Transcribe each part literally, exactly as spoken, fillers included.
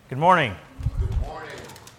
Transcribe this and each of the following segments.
Good morning. Good morning.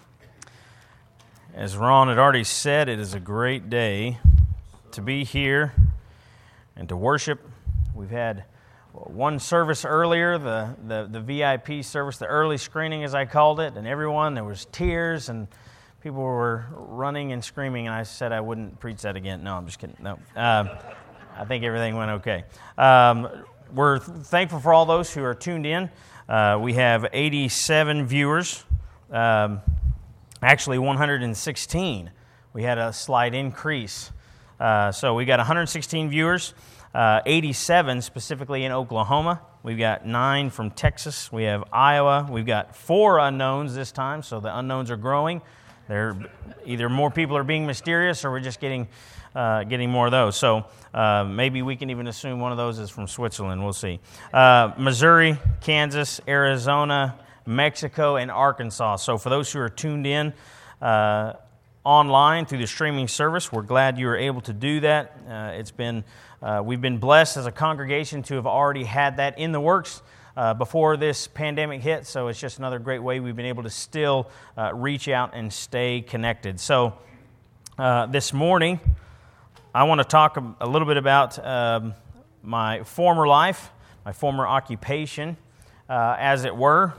As Ron had already said, it is a great day to be here and to worship. We've had one service earlier, the, the, the V I P service, the early screening as I called it, and everyone, there was tears and people were running and screaming, and I said I wouldn't preach that again. No, I'm just kidding. No. Um, I think everything went okay. Um, we're thankful for all those who are tuned in. Uh, we have eighty-seven viewers, um, actually one hundred sixteen. We had a slight increase. Uh, so we got one hundred sixteen viewers, uh, eighty-seven specifically in Oklahoma. We've got nine from Texas. We have Iowa. We've got four unknowns this time, so the unknowns are growing. They're either more people are being mysterious or we're just getting uh, getting more of those. So uh, maybe we can even assume one of those is from Switzerland. We'll see. Uh, Missouri, Kansas, Arizona, Mexico, and Arkansas. So for those who are tuned in uh, online through the streaming service, we're glad you were able to do that. Uh, it's been uh, we've been blessed as a congregation to have already had that in the works Uh, before this pandemic hit, so it's just another great way we've been able to still uh, reach out and stay connected. So uh, this morning, I want to talk a, a little bit about um, my former life, my former occupation, uh, as it were,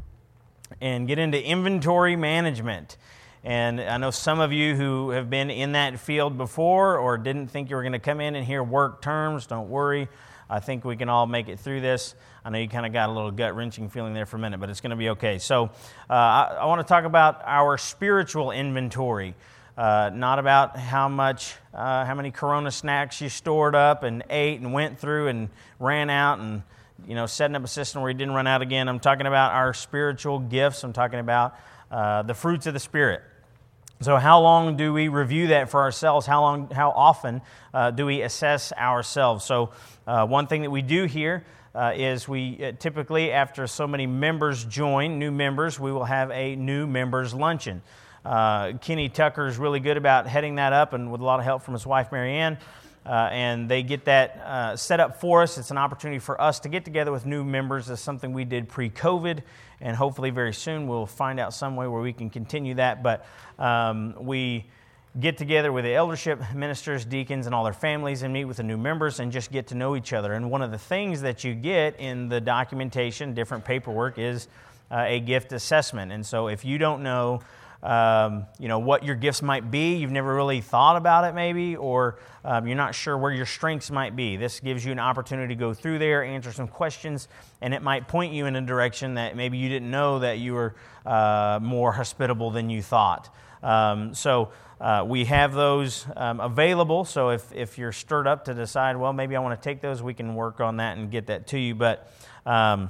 and get into inventory management. And I know some of you who have been in that field before or didn't think you were going to come in and hear work terms, don't worry. I think we can all make it through this. I know you kind of got a little gut-wrenching feeling there for a minute, but it's going to be okay. So uh, I, I want to talk about our spiritual inventory, uh, not about how much, uh, how many Corona snacks you stored up and ate and went through and ran out and, you know, setting up a system where you didn't run out again. I'm talking about our spiritual gifts. I'm talking about uh, the fruits of the Spirit. So how long do we review that for ourselves? How long, how often uh, do we assess ourselves? So uh, one thing that we do here uh, is we uh, typically, after so many members join, new members, we will have a new members luncheon. Uh, Kenny Tucker is really good about heading that up, and with a lot of help from his wife, Mary Ann. Uh, and they get that uh, set up for us. It's an opportunity for us to get together with new members. It's something we did pre-COVID, and hopefully very soon we'll find out some way where we can continue that. But um, we get together with the eldership, ministers, deacons, and all their families and meet with the new members and just get to know each other. And one of the things that you get in the documentation, different paperwork, is uh, a gift assessment. And so if you don't know Um, you know, what your gifts might be, you've never really thought about it maybe, or um, you're not sure where your strengths might be. This gives you an opportunity to go through there, answer some questions, and it might point you in a direction that maybe you didn't know that you were uh, more hospitable than you thought. Um, so uh, we have those um, available, so if, if you're stirred up to decide, well, maybe I want to take those, we can work on that and get that to you. But um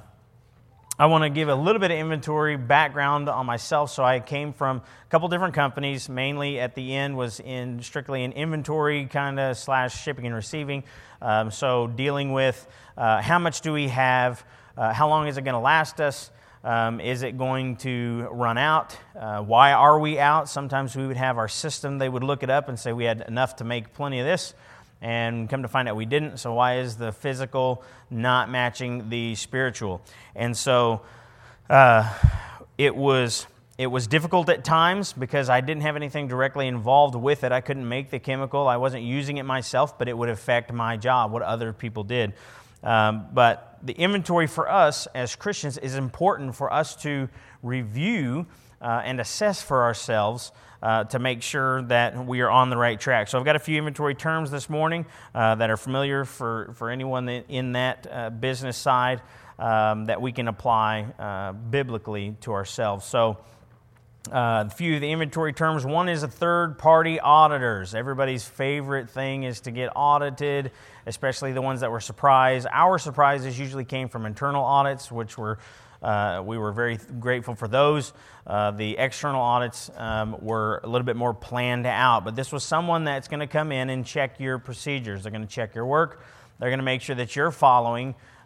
I want to give a little bit of inventory background on myself. So I came from a couple different companies. Mainly at the end was in strictly in inventory kind of slash shipping and receiving. Um, so dealing with uh, how much do we have? Uh, how long is it going to last us? Um, is it going to run out? Uh, why are we out? Sometimes we would have our system. They would look it up and say we had enough to make plenty of this. And come to find out we didn't. So why is the physical not matching the spiritual? And so uh, it was it was difficult at times because I didn't have anything directly involved with it. I couldn't make the chemical. I wasn't using it myself, but it would affect my job, what other people did. Um, but the inventory for us as Christians is important for us to review uh, and assess for ourselves Uh, to make sure that we are on the right track. So I've got a few inventory terms this morning uh, that are familiar for, for anyone that in that uh, business side um, that we can apply uh, biblically to ourselves. So uh, a few of the inventory terms. One is a third-party auditors. Everybody's favorite thing is to get audited, especially the ones that were surprise. Our surprises usually came from internal audits, which were Uh, we were very grateful for those. Uh, the external audits um, were a little bit more planned out, but this was someone that's going to come in and check your procedures. They're going to check your work. They're going to make sure that you're following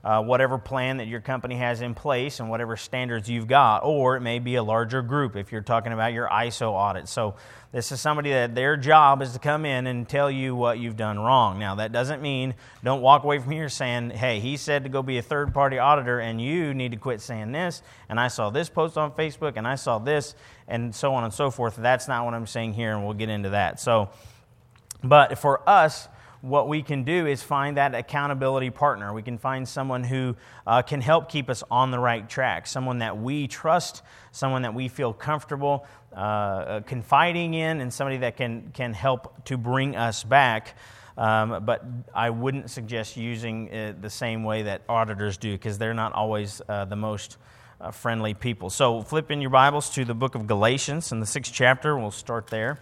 uh, whatever plan that your company has in place and whatever standards you've got, or it may be a larger group if you're talking about your I S O audit. So this is somebody that their job is to come in and tell you what you've done wrong. Now, that doesn't mean don't walk away from here saying, hey, he said to go be a third-party auditor, and you need to quit saying this, and I saw this post on Facebook, and I saw this, and so on and so forth. That's not what I'm saying here, and we'll get into that. So, but for us, what we can do is find that accountability partner. We can find someone who uh, can help keep us on the right track, someone that we trust, someone that we feel comfortable uh, uh, confiding in, and somebody that can, can help to bring us back. Um, but I wouldn't suggest using it the same way that auditors do, because they're not always uh, the most uh, friendly people. So flip in your Bibles to the book of Galatians in the sixth chapter. We'll start there.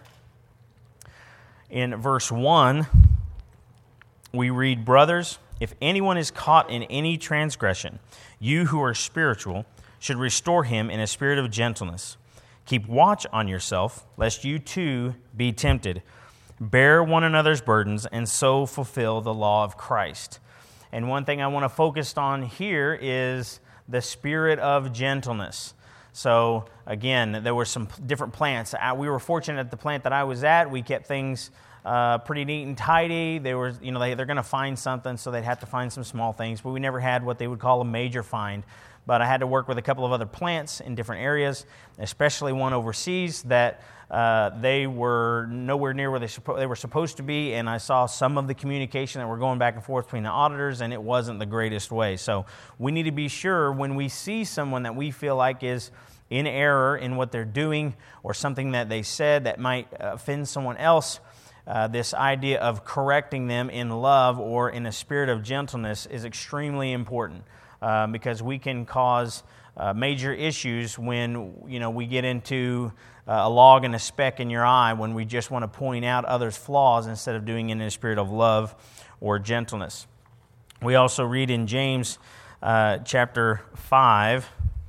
In verse one, we read, "Brothers, if anyone is caught in any transgression, you who are spiritual should restore him in a spirit of gentleness. Keep watch on yourself, lest you too be tempted. Bear one another's burdens, and so fulfill the law of Christ." And one thing I want to focus on here is the spirit of gentleness. So again, there were some different plants. We were fortunate at the plant that I was at. We kept things Uh, pretty neat and tidy. They were, you know, they, they're going to find something, so they'd have to find some small things. But we never had what they would call a major find. But I had to work with a couple of other plants in different areas, especially one overseas that uh, they were nowhere near where they, suppo- they were supposed to be. And I saw some of the communication that were going back and forth between the auditors, and it wasn't the greatest way. So we need to be sure when we see someone that we feel like is in error in what they're doing, or something that they said that might offend someone else. Uh, this idea of correcting them in love or in a spirit of gentleness is extremely important, uh, because we can cause uh, major issues when, you know, we get into uh, a log and a speck in your eye, when we just want to point out others' flaws instead of doing it in a spirit of love or gentleness. We also read in James uh, chapter five.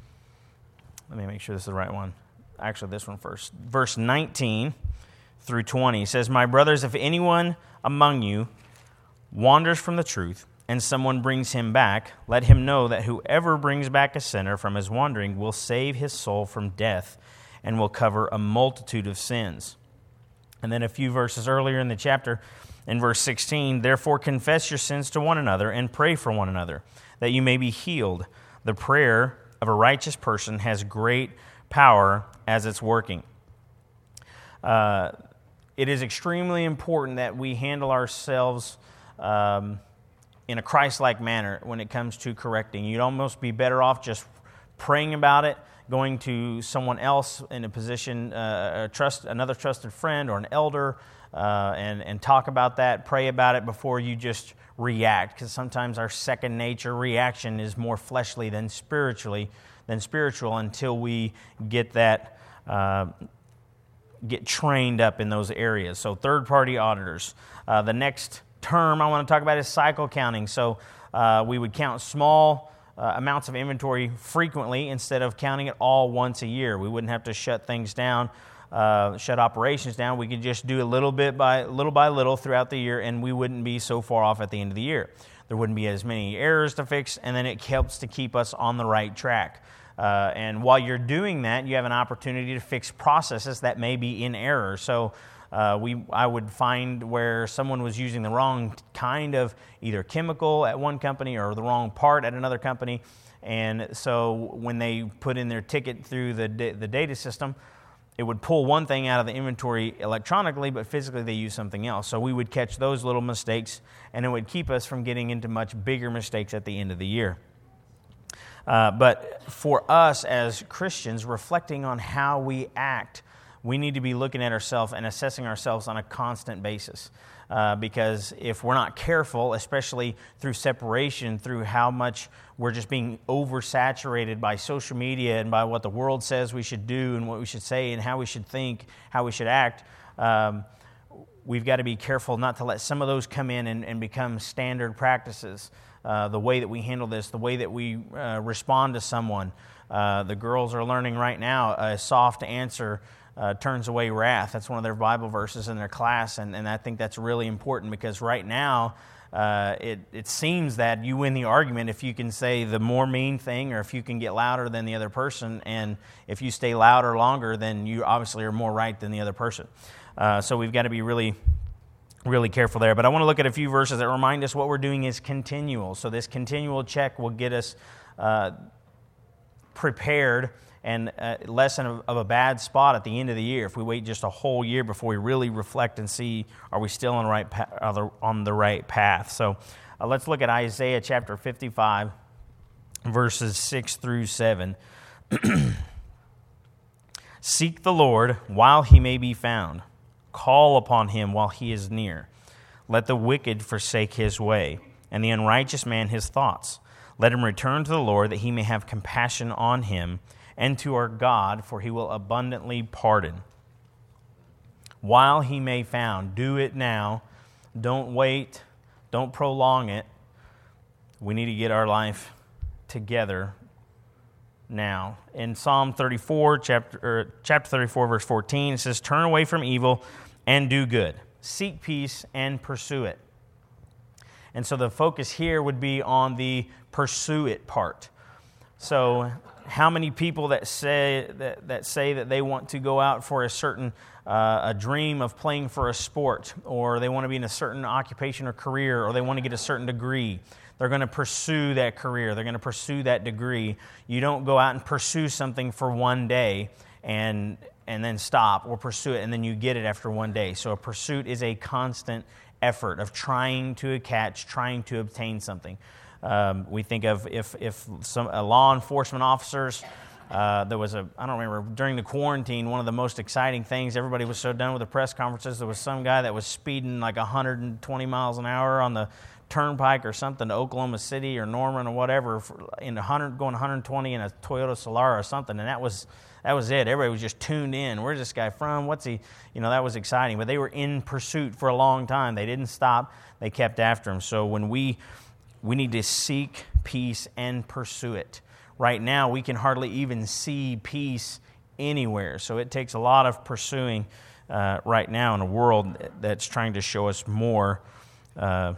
Let me make sure this is the right one. Actually, this one first. Verse nineteen through twenty says, "My brothers, if anyone among you wanders from the truth, and someone brings him back, let him know that whoever brings back a sinner from his wandering will save his soul from death, and will cover a multitude of sins." And then a few verses earlier in the chapter, in verse sixteen, "Therefore confess your sins to one another, and pray for one another, that you may be healed. The prayer of a righteous person has great power as it's working." Uh, It is extremely important that we handle ourselves um, in a Christ-like manner when it comes to correcting. You'd almost be better off just praying about it, going to someone else in a position, uh, a trust, another trusted friend or an elder, uh, and, and talk about that, pray about it before you just react, because sometimes our second nature reaction is more fleshly than spiritually, than spiritual until we get that uh, get trained up in those areas. So third-party auditors. Uh, the next term I want to talk about is cycle counting. So uh, we would count small uh, amounts of inventory frequently instead of counting it all once a year. We wouldn't have to shut things down, uh, shut operations down. We could just do a little bit by little by little throughout the year, and we wouldn't be so far off at the end of the year. There wouldn't be as many errors to fix, and then it helps to keep us on the right track. Uh, and while you're doing that, you have an opportunity to fix processes that may be in error. So uh, we, I would find where someone was using the wrong kind of either chemical at one company or the wrong part at another company. And so when they put in their ticket through the the data system, it would pull one thing out of the inventory electronically, but physically they use something else. So we would catch those little mistakes, and it would keep us from getting into much bigger mistakes at the end of the year. Uh, but for us as Christians, reflecting on how we act, we need to be looking at ourselves and assessing ourselves on a constant basis. Uh, because if we're not careful, especially through separation, through how much we're just being oversaturated by social media and by what the world says we should do and what we should say and how we should think, how we should act, um, we've got to be careful not to let some of those come in and, and become standard practices. Uh, the way that we handle this, the way that we uh, respond to someone. Uh, the girls are learning right now, a soft answer uh, turns away wrath. That's one of their Bible verses in their class, and, and I think that's really important because right now uh, it, it seems that you win the argument if you can say the more mean thing, or if you can get louder than the other person. And if you stay louder longer, then you obviously are more right than the other person. Uh, so we've got to be really, really careful there. But I want to look at a few verses that remind us what we're doing is continual. So this continual check will get us uh, prepared and uh, less of, of a bad spot at the end of the year if we wait just a whole year before we really reflect and see, are we still on the right, pa- on the right path. So uh, let's look at Isaiah chapter fifty-five, verses six through seven. Seek the Lord while he may be found. Call upon him while he is near. Let the wicked forsake his way, and the unrighteous man his thoughts. Let him return to the Lord, that he may have compassion on him, and to our God, for he will abundantly pardon. While he may found, do it now. Don't wait. Don't prolong it. We need to get our life together now. In Psalm thirty-four, chapter, or chapter thirty-four, verse fourteen, it says, turn away from evil and do good. Seek peace and pursue it. And so the focus here would be on the pursue it part. So how many people that say that, that say that they want to go out for a certain uh, a dream of playing for a sport, or they want to be in a certain occupation or career, or they want to get a certain degree, they're going to pursue that career, they're going to pursue that degree. You don't go out and pursue something for one day and and then stop, or pursue it and then you get it after one day. So a pursuit is a constant effort of trying to catch, trying to obtain something. Um, we think of if if some uh, law enforcement officers, uh, there was a, I don't remember, during the quarantine, one of the most exciting things, everybody was so done with the press conferences, there was some guy that was speeding like one hundred twenty miles an hour on the turnpike or something to Oklahoma City or Norman or whatever, for, in one hundred, going one hundred twenty in a Toyota Solara or something, and that was that was it. Everybody was just tuned in. Where's this guy from? What's he? You know, that was exciting. But they were in pursuit for a long time. They didn't stop. They kept after him. So when we we need to seek peace and pursue it. Right now, we can hardly even see peace anywhere. So it takes a lot of pursuing uh, right now in a world that's trying to show us more, uh,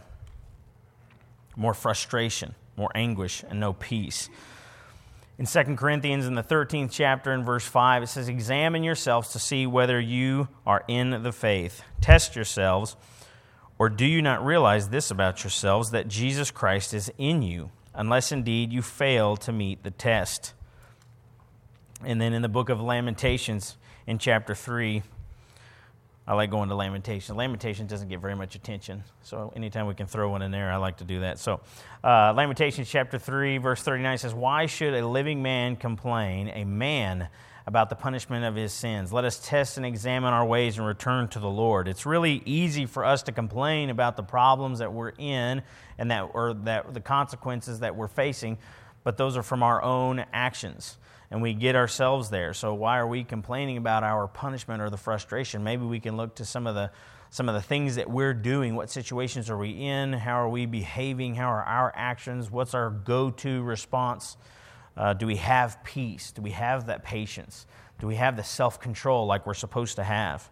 more frustration, more anguish, and no peace. In Second Corinthians, in the thirteenth chapter, in verse five, it says, examine yourselves to see whether you are in the faith. Test yourselves. Or do you not realize this about yourselves, that Jesus Christ is in you, unless indeed you fail to meet the test? And then in the book of Lamentations, in chapter three, I like going to Lamentations. Lamentations doesn't get very much attention, so anytime we can throw one in there, I like to do that. So uh, Lamentations chapter three, verse thirty-nine says, why should a living man complain, a man about the punishment of his sins? Let us test and examine our ways and return to the Lord. It's really easy for us to complain about the problems that we're in and that or that the consequences that we're facing, but those are from our own actions, and we get ourselves there. So why are we complaining about our punishment or the frustration? Maybe we can look to some of the some of the things that we're doing. What situations are we in? How are we behaving? How are our actions? What's our go-to response? Uh, do we have peace? Do we have that patience? Do we have the self-control like we're supposed to have?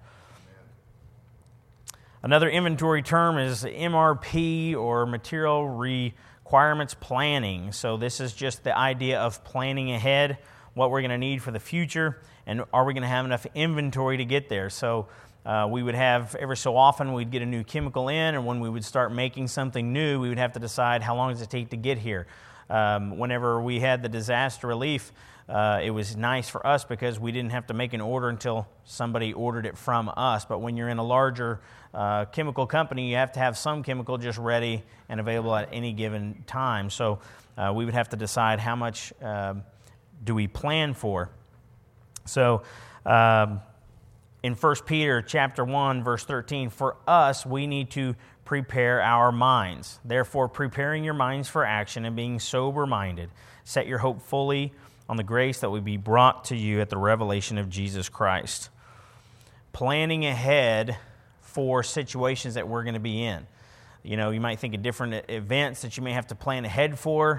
Another inventory term is M R P, or material requirements planning. So this is just the idea of planning ahead, what we're going to need for the future, and are we going to have enough inventory to get there? So uh, we would have, every so often, we'd get a new chemical in, and when we would start making something new, we would have to decide how long does it take to get here. Um, whenever we had the disaster relief, uh, it was nice for us because we didn't have to make an order until somebody ordered it from us. But when you're in a larger uh, chemical company, you have to have some chemical just ready and available at any given time. So uh, we would have to decide how much uh, do we plan for. So um, in First Peter chapter one, verse thirteen, for us, we need to prepare our minds. Therefore, preparing your minds for action and being sober-minded, set your hope fully on the grace that will be brought to you at the revelation of Jesus Christ. Planning ahead for situations that we're going to be in. You know, you might think of different events that you may have to plan ahead for.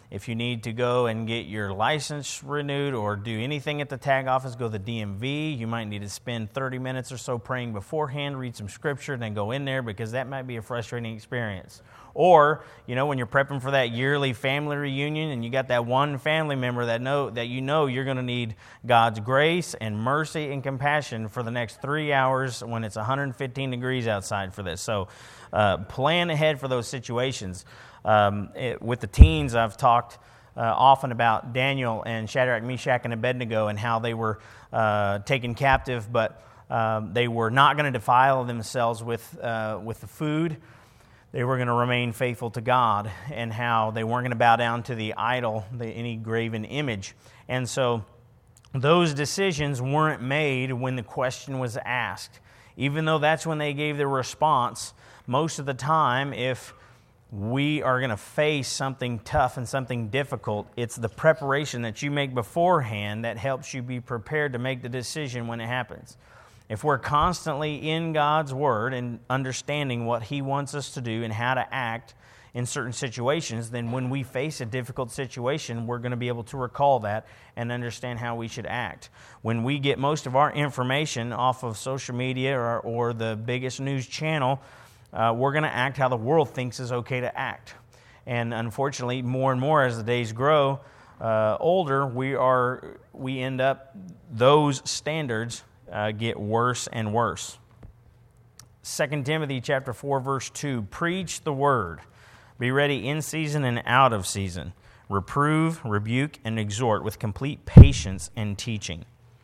If you need to go and get your license renewed or do anything at the tag office, go to the D M V. You might need to spend thirty minutes or so praying beforehand, read some scripture, and then go in there, because that might be a frustrating experience. Or, you know, when you're prepping for that yearly family reunion and you got that one family member that know that you know you're going to need God's grace and mercy and compassion for the next three hours when it's one hundred fifteen degrees outside for this. So uh, plan ahead for those situations. Um, it, with the teens, I've talked uh, often about Daniel and Shadrach, Meshach, and Abednego and how they were uh, taken captive, but um, they were not going to defile themselves with uh, with the food. They were going to remain faithful to God, and how they weren't going to bow down to the idol, the, any graven image. And so those decisions weren't made when the question was asked. Even though that's when they gave their response, most of the time, if we are going to face something tough and something difficult, it's the preparation that you make beforehand that helps you be prepared to make the decision when it happens. If we're constantly in God's Word and understanding what He wants us to do and how to act in certain situations, then when we face a difficult situation, we're going to be able to recall that and understand how we should act. When we get most of our information off of social media or, or the biggest news channel, Uh, we're going to act how the world thinks is okay to act. And unfortunately, more and more as the days grow uh, older, we are we end up, those standards uh, get worse and worse. Second Timothy chapter four, verse two, preach the word. Be ready in season and out of season. Reprove, rebuke, and exhort with complete patience and teaching.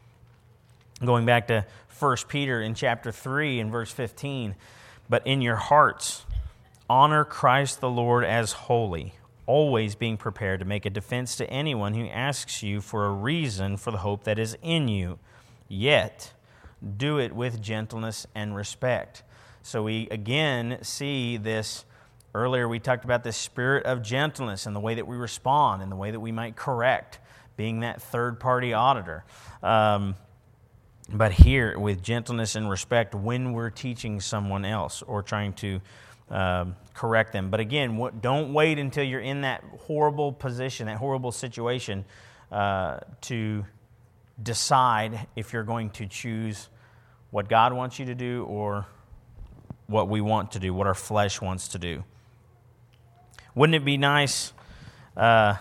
Going back to First Peter in chapter three and verse fifteen, but in your hearts, honor Christ the Lord as holy, always being prepared to make a defense to anyone who asks you for a reason for the hope that is in you. Yet, do it with gentleness and respect. So we again see this. Earlier we talked about this spirit of gentleness and the way that we respond and the way that we might correct, being that third-party auditor. Um But here, with gentleness and respect when we're teaching someone else or trying to um, correct them. But again, what, don't wait until you're in that horrible position, that horrible situation, uh, to decide if you're going to choose what God wants you to do or what we want to do, what our flesh wants to do. Wouldn't it be nice uh,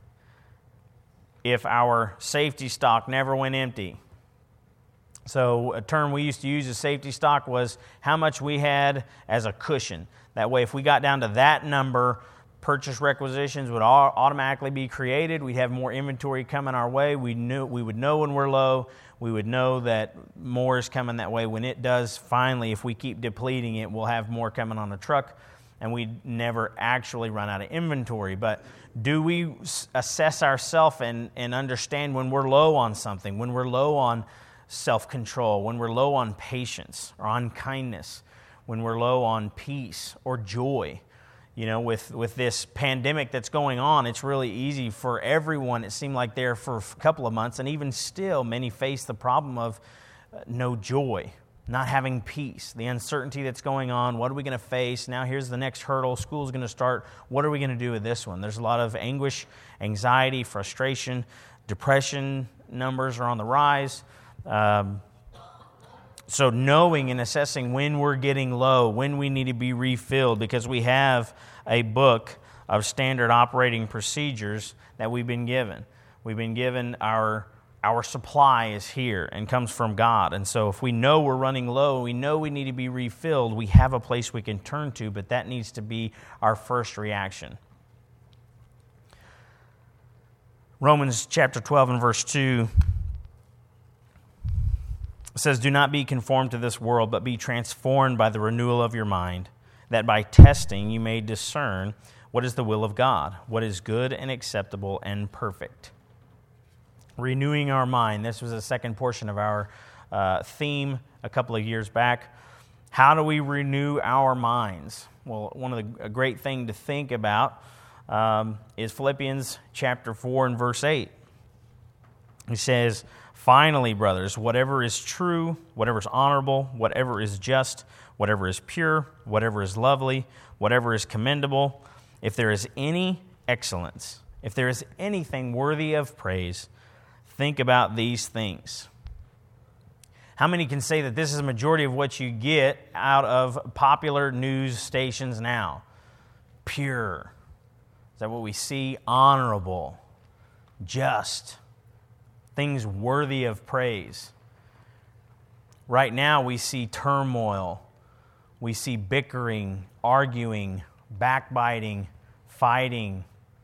if our safety stock never went empty? So a term we used to use as safety stock was how much we had as a cushion. That way, if we got down to that number, purchase requisitions would all automatically be created. We'd have more inventory coming our way. We knew we would know when we're low. We would know that more is coming that way. When it does, finally, if we keep depleting it, we'll have more coming on the truck, and we never actually run out of inventory. But do we assess ourselves and, and understand when we're low on something, when we're low on self-control, when we're low on patience or on kindness, when we're low on peace or joy? You know, with, with this pandemic that's going on, it's really easy for everyone. It seemed like there for a couple of months, and even still, many face the problem of no joy, not having peace, the uncertainty that's going on. What are we going to face? Now here's the next hurdle. School's going to start. What are we going to do with this one? There's a lot of anguish, anxiety, frustration, depression numbers are on the rise. Um, so knowing and assessing when we're getting low, when we need to be refilled, because we have a book of standard operating procedures that we've been given. We've been given our our supply is here and comes from God. And so if we know we're running low, we know we need to be refilled, we have a place we can turn to, but that needs to be our first reaction. Romans chapter twelve and verse two says, do not be conformed to this world, but be transformed by the renewal of your mind, that by testing you may discern what is the will of God, what is good and acceptable and perfect. Renewing our mind. This was the second portion of our uh, theme a couple of years back. How do we renew our minds? Well, one of the a great thing to think about um, is Philippians chapter four and verse eight. He says, finally, brothers, whatever is true, whatever is honorable, whatever is just, whatever is pure, whatever is lovely, whatever is commendable, if there is any excellence, if there is anything worthy of praise, think about these things. How many can say that this is a majority of what you get out of popular news stations now? Pure. Is that what we see? Honorable. Just. Things worthy of praise. Right now we see turmoil. We see bickering, arguing, backbiting, fighting.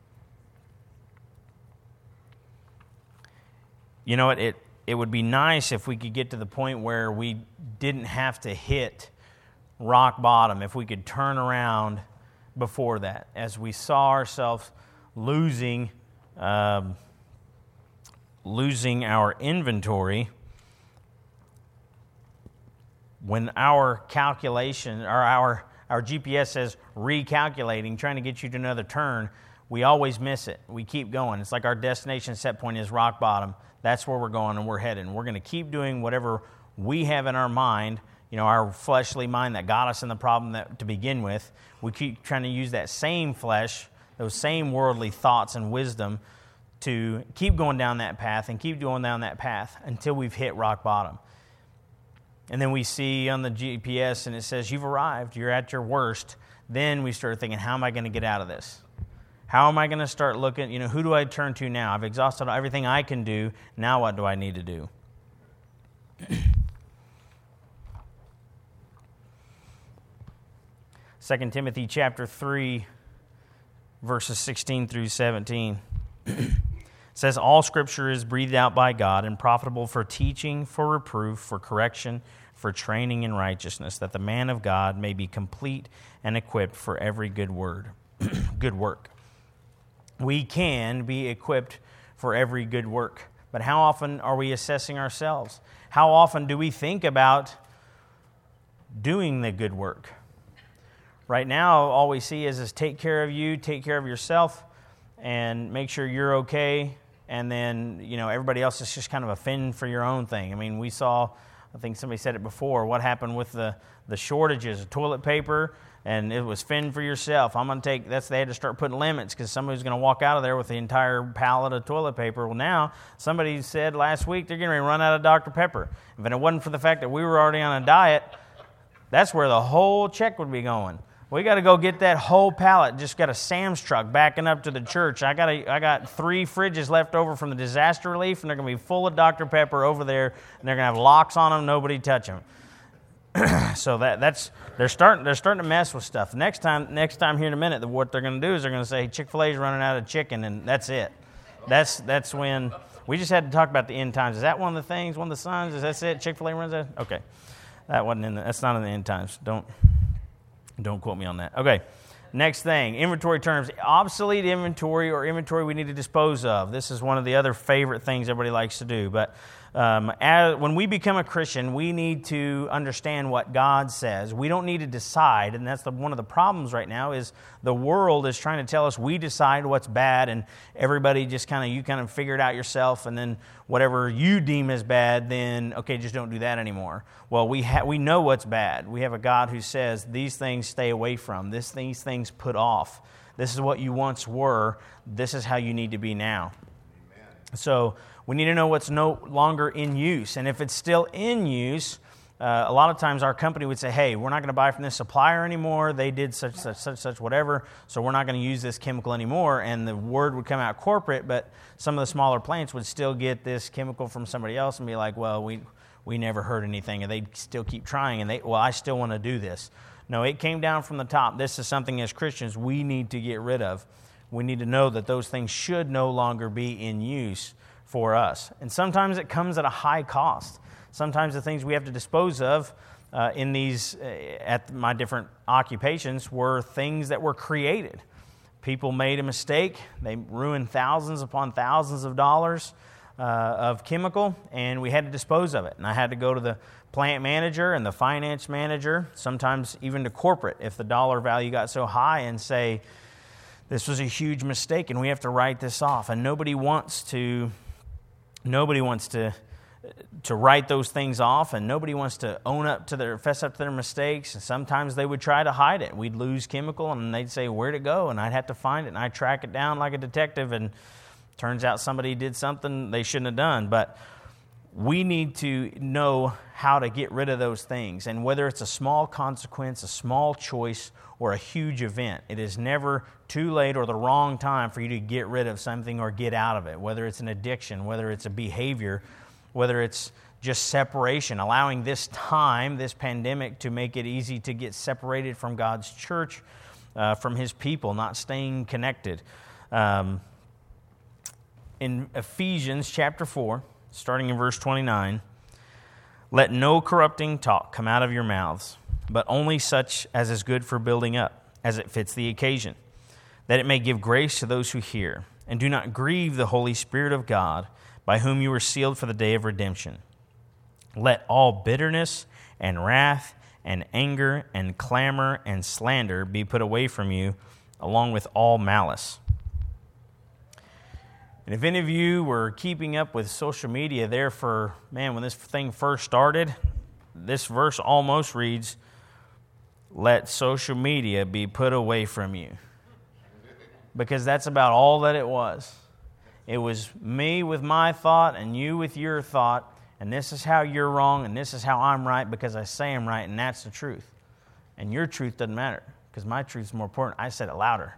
You know what? It, it would be nice if we could get to the point where we didn't have to hit rock bottom, if we could turn around before that, as we saw ourselves losing, um, losing our inventory. When our calculation, or our, our G P S says recalculating, trying to get you to another turn, we always miss it. We keep going. It's like our destination set point is rock bottom. That's where we're going and we're headed. And we're going to keep doing whatever we have in our mind, you know, our fleshly mind that got us in the problem that, to begin with. We keep trying to use that same flesh, those same worldly thoughts and wisdom to keep going down that path and keep going down that path until we've hit rock bottom. And then we see on the G P S and it says, you've arrived, you're at your worst. Then we start thinking, how am I going to get out of this? How am I going to start looking, you know, who do I turn to now? I've exhausted everything I can do. Now what do I need to do? Second Timothy chapter three, verses sixteen through seventeen. It says, all Scripture is breathed out by God and profitable for teaching, for reproof, for correction, for training in righteousness, that the man of God may be complete and equipped for every good word, good work. We can be equipped for every good work, but how often are we assessing ourselves? How often do we think about doing the good work? Right now, all we see is, is take care of you, take care of yourself, and make sure you're okay. And then, you know, everybody else is just kind of a fend for your own thing. I mean, we saw, I think somebody said it before, what happened with the, the shortages of toilet paper, and it was fend for yourself. I'm going to take, that's, they had to start putting limits because somebody's going to walk out of there with the entire pallet of toilet paper. Well, now, somebody said last week they're going to run out of Doctor Pepper. If it wasn't for the fact that we were already on a diet, that's where the whole check would be going. We got to go get that whole pallet. Just got a Sam's truck backing up to the church. I got a, I got three fridges left over from the disaster relief, and they're going to be full of Doctor Pepper over there, and they're going to have locks on them. Nobody touch them. So that that's they're starting they're starting to mess with stuff. Next time next time here in a minute, what they're going to do is they're going to say Chick-fil-A is running out of chicken, and that's it. That's that's when we just had to talk about the end times. Is that one of the things? One of the signs? Is that it? Chick-fil-A runs out? Okay, that wasn't in the, that's not in the end times. Don't. Don't quote me on that. Okay, next thing, inventory terms. Obsolete inventory or inventory we need to dispose of. This is one of the other favorite things everybody likes to do. But um, as, when we become a Christian, we need to understand what God says. We don't need to decide, and that's the, one of the problems right now is the world is trying to tell us we decide what's bad, and everybody just kind of, you kind of figure it out yourself, and then whatever you deem as bad, then, okay, just don't do that anymore. Well, we ha- we know what's bad. We have a God who says these things stay away from, this, these things put off. This is what you once were. This is how you need to be now. Amen. So we need to know what's no longer in use. And if it's still in use, uh, a lot of times our company would say, hey, we're not going to buy from this supplier anymore. They did such, such, such, such, whatever, so we're not going to use this chemical anymore. And the word would come out corporate, but some of the smaller plants would still get this chemical from somebody else and be like, well, we we never heard anything. And they'd still keep trying. And they, well, I still want to do this. No, it came down from the top. This is something as Christians we need to get rid of. We need to know that those things should no longer be in use for us. And sometimes it comes at a high cost. Sometimes the things we have to dispose of uh, in these, uh, at my different occupations, were things that were created. People made a mistake. They ruined thousands upon thousands of dollars uh, of chemical, and we had to dispose of it. And I had to go to the plant manager and the finance manager, sometimes even to corporate, if the dollar value got so high, and say, this was a huge mistake, and we have to write this off. And nobody wants to... Nobody wants to to write those things off, and nobody wants to own up to their, fess up to their mistakes. And sometimes they would try to hide it. We'd lose chemical, and they'd say, where'd it go? And I'd have to find it, and I'd track it down like a detective, and turns out somebody did something they shouldn't have done. But we need to know how to get rid of those things. And whether it's a small consequence, a small choice, or a huge event, it is never too late or the wrong time for you to get rid of something or get out of it. Whether it's an addiction, whether it's a behavior, whether it's just separation, allowing this time, this pandemic, to make it easy to get separated from God's church, uh, from His people, not staying connected. Um, in Ephesians chapter four, starting in verse twenty-nine, let no corrupting talk come out of your mouths, but only such as is good for building up, as it fits the occasion, that it may give grace to those who hear. And do not grieve the Holy Spirit of God, by whom you were sealed for the day of redemption. Let all bitterness and wrath and anger and clamor and slander be put away from you, along with all malice. And if any of you were keeping up with social media there for, man, when this thing first started, this verse almost reads, let social media be put away from you. Because that's about all that it was. It was me with my thought and you with your thought, and this is how you're wrong and this is how I'm right because I say I'm right, and that's the truth. And your truth doesn't matter because my truth is more important. I said it louder.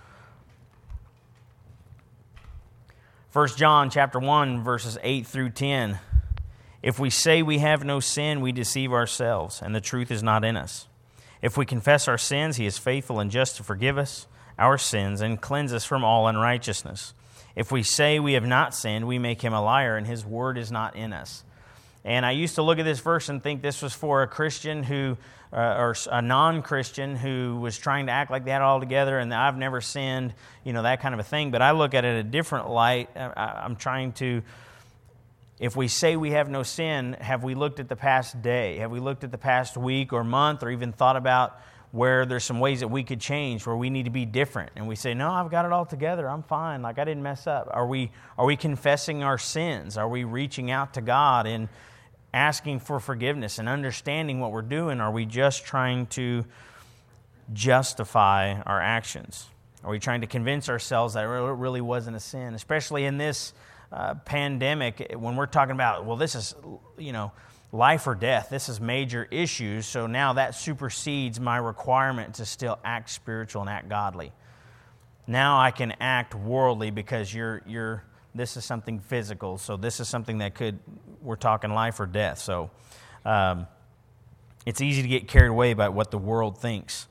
First John chapter one, verses eight through ten. If we say we have no sin, we deceive ourselves, and the truth is not in us. If we confess our sins, He is faithful and just to forgive us our sins and cleanse us from all unrighteousness. If we say we have not sinned, we make Him a liar, and His word is not in us. And I used to look at this verse and think this was for a Christian who, uh, or a non-Christian who was trying to act like they had it all together and I've never sinned, you know, that kind of a thing. But I look at it a different light. I, I'm trying to, if we say we have no sin, have we looked at the past day? Have we looked at the past week or month, or even thought about where there's some ways that we could change, where we need to be different? And we say, no, I've got it all together. I'm fine. Like I didn't mess up. Are we, are we confessing our sins? Are we reaching out to God and asking for forgiveness and understanding what we're doing? Are we just trying to justify our actions? Are we trying to convince ourselves that it really wasn't a sin? Especially in this uh, pandemic, when we're talking about, well, this is, you know, life or death. This is major issues. So now that supersedes my requirement to still act spiritual and act godly. Now I can act worldly because you're you're. This is something physical. So this is something that could, we're talking life or death. So um, it's easy to get carried away by what the world thinks.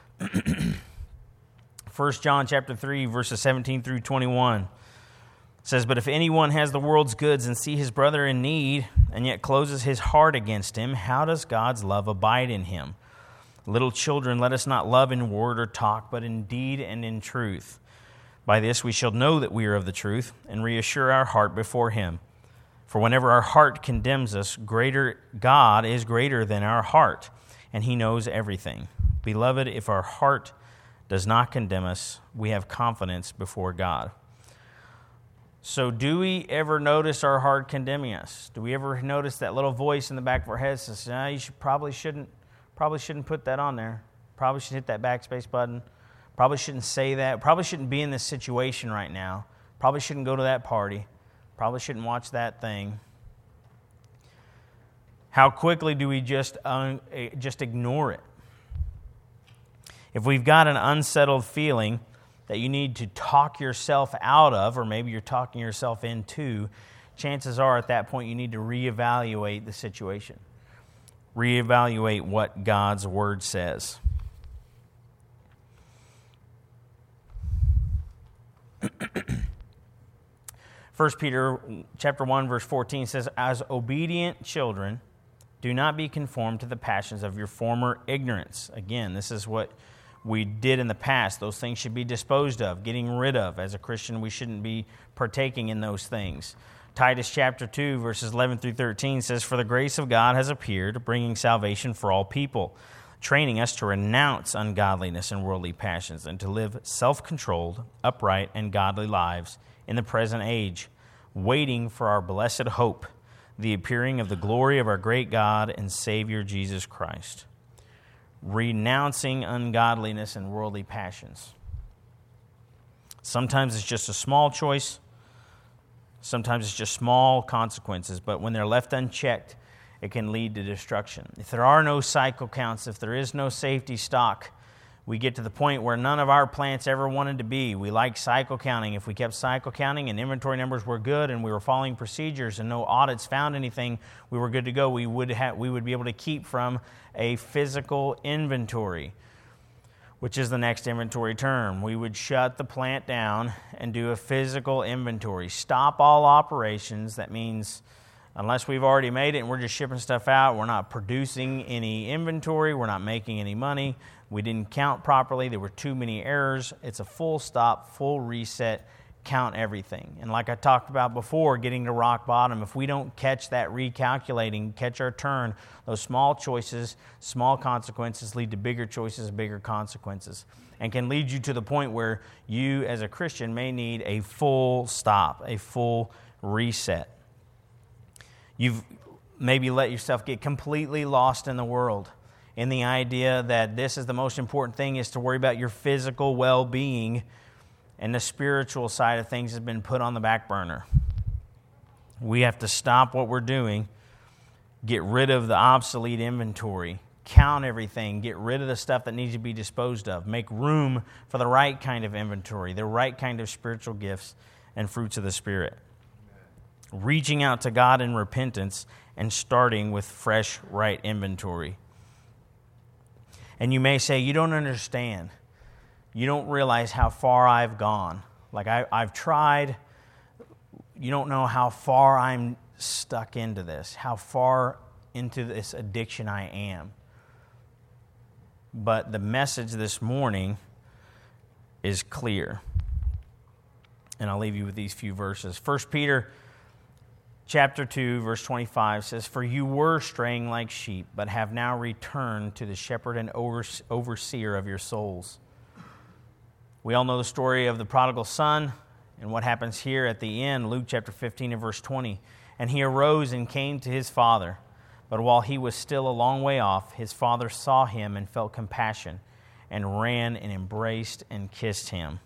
First John chapter three, verses seventeen through twenty-one says, but if anyone has the world's goods and see his brother in need and yet closes his heart against him, how does God's love abide in him? Little children, let us not love in word or talk, but in deed and in truth. By this we shall know that we are of the truth and reassure our heart before Him. For whenever our heart condemns us, greater God is greater than our heart, and He knows everything. Beloved, if our heart does not condemn us, we have confidence before God. So do we ever notice our heart condemning us? Do we ever notice that little voice in the back of our head says, no, you should, probably shouldn't probably shouldn't put that on there. Probably should hit that backspace button. Probably shouldn't say that. Probably shouldn't be in this situation right now. Probably shouldn't go to that party. Probably shouldn't watch that thing. How quickly do we just uh, just ignore it? If we've got an unsettled feeling that you need to talk yourself out of, or maybe you're talking yourself into, chances are at that point you need to reevaluate the situation. Reevaluate what God's Word says. First Peter chapter one, verse fourteen says, as obedient children, do not be conformed to the passions of your former ignorance. Again, this is what we did in the past. Those things should be disposed of, getting rid of. As a Christian, we shouldn't be partaking in those things. Titus chapter two, verses eleven through thirteen says, for the grace of God has appeared, bringing salvation for all people, training us to renounce ungodliness and worldly passions, and to live self-controlled, upright, and godly lives in the present age, waiting for our blessed hope, the appearing of the glory of our great God and Savior Jesus Christ, renouncing ungodliness and worldly passions. Sometimes it's just a small choice. Sometimes it's just small consequences, but when they're left unchecked, it can lead to destruction. If there are no cycle counts, if there is no safety stock, we get to the point where none of our plants ever wanted to be. We like cycle counting. If we kept cycle counting and inventory numbers were good and we were following procedures and no audits found anything, we were good to go. We would have, we would be able to keep from a physical inventory, which is the next inventory term. We would shut the plant down and do a physical inventory. Stop all operations. That means unless we've already made it and we're just shipping stuff out, we're not producing any inventory, we're not making any money, we didn't count properly, there were too many errors. It's a full stop, full reset, count everything. And like I talked about before, getting to rock bottom, if we don't catch that recalculating, catch our turn, those small choices, small consequences lead to bigger choices, bigger consequences, and can lead you to the point where you as a Christian may need a full stop, a full reset. You've maybe let yourself get completely lost in the world, in the idea that this is the most important thing is to worry about your physical well-being, and the spiritual side of things has been put on the back burner. We have to stop what we're doing, get rid of the obsolete inventory, count everything, get rid of the stuff that needs to be disposed of, make room for the right kind of inventory, the right kind of spiritual gifts and fruits of the Spirit. Reaching out to God in repentance and starting with fresh, right inventory. And you may say, you don't understand. You don't realize how far I've gone. Like I, I've tried. You don't know how far I'm stuck into this, how far into this addiction I am. But the message this morning is clear. And I'll leave you with these few verses. First Peter chapter two, verse twenty-five says, "For you were straying like sheep, but have now returned to the shepherd and overseer of your souls." We all know the story of the prodigal son and what happens here at the end, Luke chapter fifteen and verse twenty. "And he arose and came to his father. But while he was still a long way off, his father saw him and felt compassion and ran and embraced and kissed him."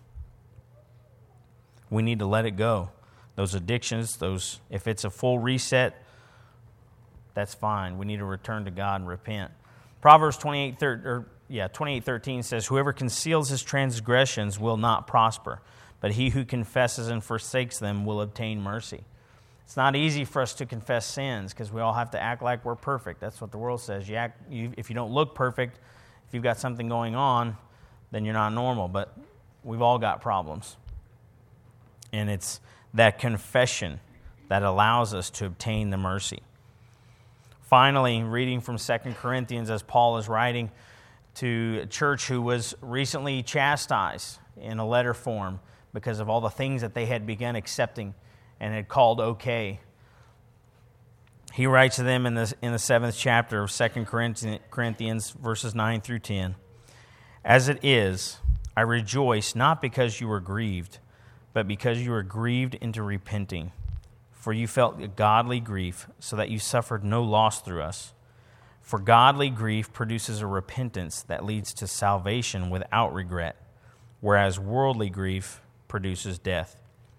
We need to let it go. Those addictions, those if it's a full reset, that's fine. We need to return to God and repent. Proverbs twenty-eight, thir- or, yeah, twenty-eight thirteen says, "Whoever conceals his transgressions will not prosper, but he who confesses and forsakes them will obtain mercy." It's not easy for us to confess sins because we all have to act like we're perfect. That's what the world says. You act, you, if you don't look perfect, if you've got something going on, then you're not normal. But we've all got problems. And it's that confession that allows us to obtain the mercy. Finally, reading from Second Corinthians as Paul is writing to a church who was recently chastised in a letter form because of all the things that they had begun accepting and had called okay. He writes to them in the, in the seventh chapter of Second Corinthians, verses nine through ten. "As it is, I rejoice not because you were grieved, but because you were grieved into repenting. For you felt a godly grief, so that you suffered no loss through us. For godly grief produces a repentance that leads to salvation without regret, whereas worldly grief produces death."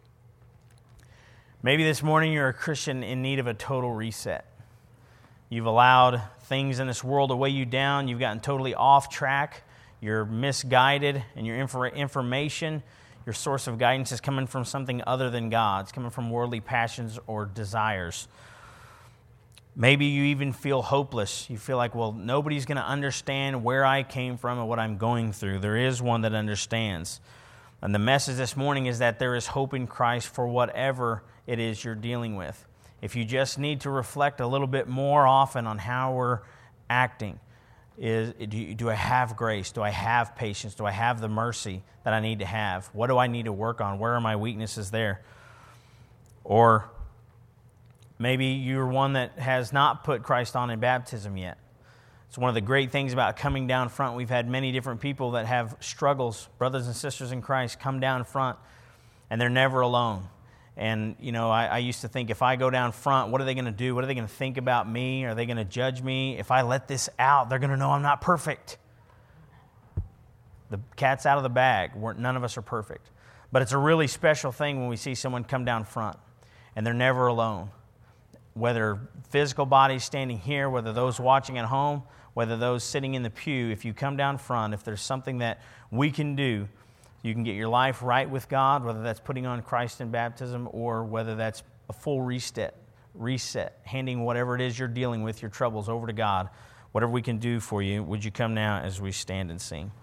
Maybe this morning you're a Christian in need of a total reset. You've allowed things in this world to weigh you down. You've gotten totally off track. You're misguided, and your infor- information, your source of guidance is coming from something other than God. It's coming from worldly passions or desires. Maybe you even feel hopeless. You feel like, well, nobody's going to understand where I came from and what I'm going through. There is one that understands. And the message this morning is that there is hope in Christ for whatever it is you're dealing with. If you just need to reflect a little bit more often on how we're acting, is do, do I have grace? Do I have patience? Do I have the mercy that I need to have? What do I need to work on? Where are my weaknesses there? Or maybe you're one that has not put Christ on in baptism yet. It's one of the great things about coming down front. We've had many different people that have struggles, brothers and sisters in Christ, come down front, and they're never alone. And, you know, I, I used to think, if I go down front, what are they going to do? What are they going to think about me? Are they going to judge me? If I let this out, they're going to know I'm not perfect. The cat's out of the bag. We're, none of us are perfect. But it's a really special thing when we see someone come down front, and they're never alone. Whether physical bodies standing here, whether those watching at home, whether those sitting in the pew, if you come down front, if there's something that we can do, you can get your life right with God, whether that's putting on Christ in baptism or whether that's a full reset, reset, handing whatever it is you're dealing with, your troubles, over to God. Whatever we can do for you, would you come now as we stand and sing?